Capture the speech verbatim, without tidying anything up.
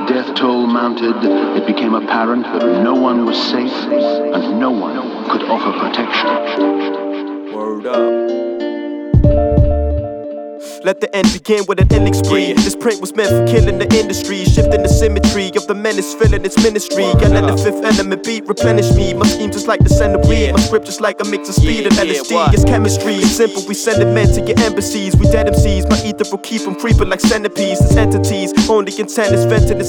death toll mounted, it became apparent that no one was safe and no one could offer protection. Word up. Let the end begin with an ending spree. This print was meant for killing the industry, shifting the symmetry of the menace, filling its ministry. I let the fifth element beat replenish me. My scheme just like the centipede, my script just like a mix of speed and L S D. It's chemistry, it's simple, we send it men to your embassies. We dead M Cs, my ether will keep them creeping like centipedes. This entities, only intent is venting this